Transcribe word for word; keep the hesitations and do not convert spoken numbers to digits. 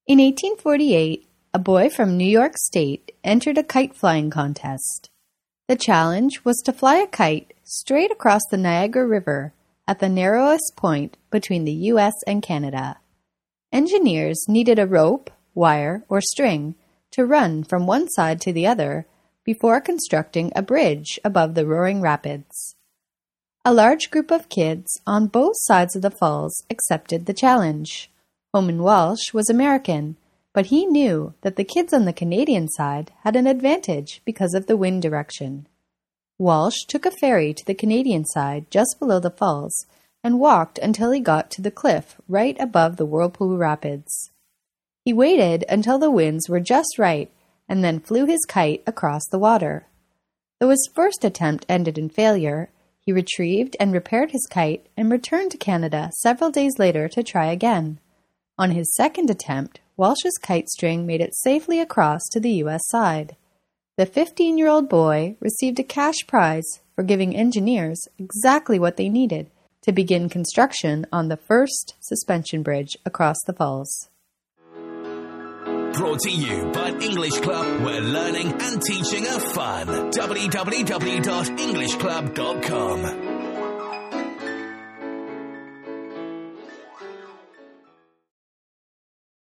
In eighteen forty-eight, a boy from New York State entered a kite flying contest. The challenge was to fly a kite straight across the Niagara River at the narrowest point between the U S and Canada. Engineers needed a rope, wire, or string to run from one side to the other before constructing a bridge above the roaring rapids. A large group of kids on both sides of the falls accepted the challenge. Homan Walsh was American, but he knew that the kids on the Canadian side had an advantage because of the wind direction. Walsh took a ferry to the Canadian side just below the falls and walked until he got to the cliff right above the Whirlpool Rapids. He waited until the winds were just right and then flew his kite across the water. Though his first attempt ended in failure, he retrieved and repaired his kite and returned to Canada several days later to try again. On his second attempt, Walsh's kite string made it safely across to the U S side. The fifteen-year-old boy received a cash prize for giving engineers exactly what they needed to begin construction on the first suspension bridge across the falls. Brought to you by English Club, where learning and teaching are fun. w w w dot english club dot com